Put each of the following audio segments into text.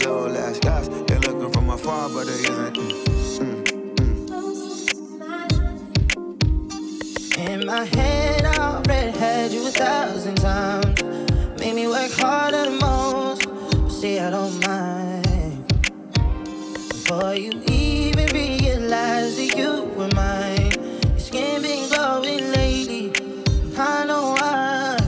little less. Yes, they're looking from afar, but it isn't. In my head, I already had you 1,000 times. Made me work harder than most, but see, I don't mind. Before you even realize that you were mine, your skin been glowing lately, I know why.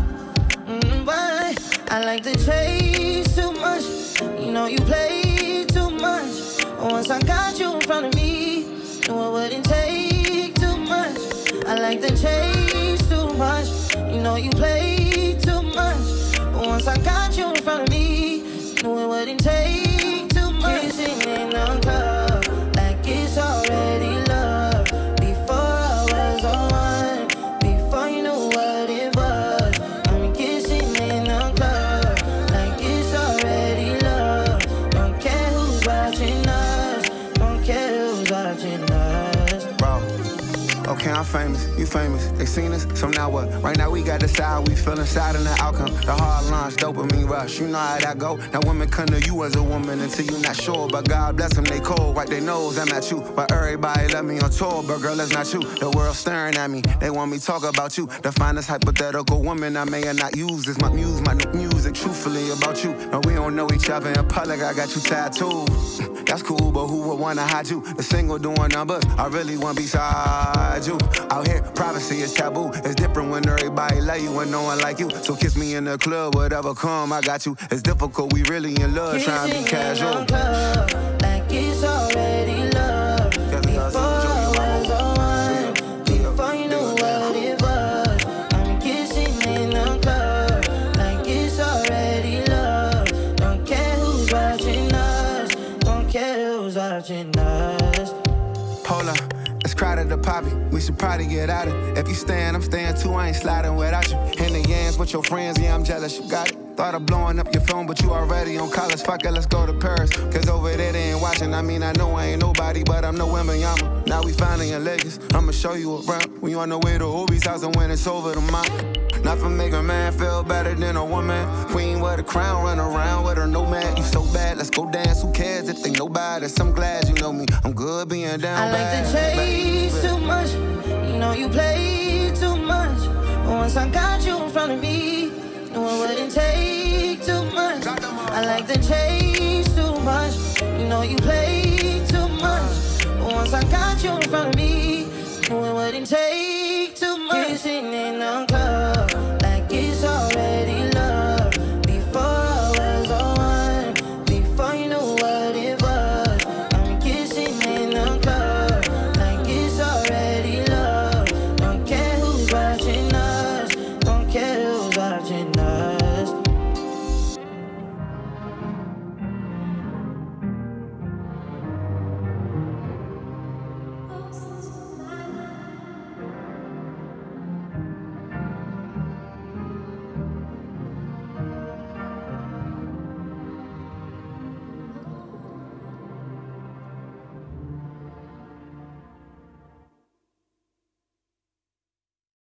Why? I like the chase too much, you know you play too much. Once I got you in front of me, knew it wouldn't take too much. I like the chase too much, you know you play too much. Once I got you in front of me, knew it wouldn't take too much. Kissing in the club, like it's already love. Before I was the one, before you knew what it was. I'm kissing in the club, like it's already love. Don't care who's watching us, don't care who's watching us. Bro, okay, I'm famous, you famous, they seen us, so now what? Right now we got to decide how we feel inside and the outcome. The hard launch, dopamine rush, you know how that go. Now women come to you as a woman until you not sure, but God bless them, they cold, wipe their nose, I'm at you. But everybody love me on tour, but girl, that's not you. The world staring at me, they want me talk about you. The finest hypothetical woman I may or not use is my muse, my music, truthfully about you. No, we don't know each other in public, I got you tattooed. That's cool, but who would wanna hide you? The single doing numbers, I really want beside you. Out here, privacy is taboo. It's different when everybody like you and no one like you. So kiss me in the club, whatever come, I got you. It's difficult, we really in love, trying to be casual. In the club, like it's already love. Before I was the one, before you knew what it was. I'm kissing in the club, like it's already love. Don't care who's watching us, don't care who's watching us. Hold up. It's crowded to poppy, we should probably get out it. If you staying, I'm staying too, I ain't sliding without you. In the yams with your friends, yeah, I'm jealous, you got it. Thought of blowing up your phone, but you already on college. Fuck it, let's go to Paris. Cause over there they ain't watching. I mean, I know I ain't nobody, but I'm no Wembanyama. Now we finally in Lakers, I'ma show you around. We on the way to Obi's house and when it's over the mountain. Not for make a man feel better than a woman. Queen with a crown, run around with her nomad. You so bad, let's go dance, who cares if they nobody? I'm glad you know me, I'm good being down I bad. like the chase too much, you know you play too much. Once I got you in front of me, knew it wouldn't take too much. I like the chase too much, you know you play too much. Once I got you in front of me, knew it wouldn't take too much. Kissing in the club.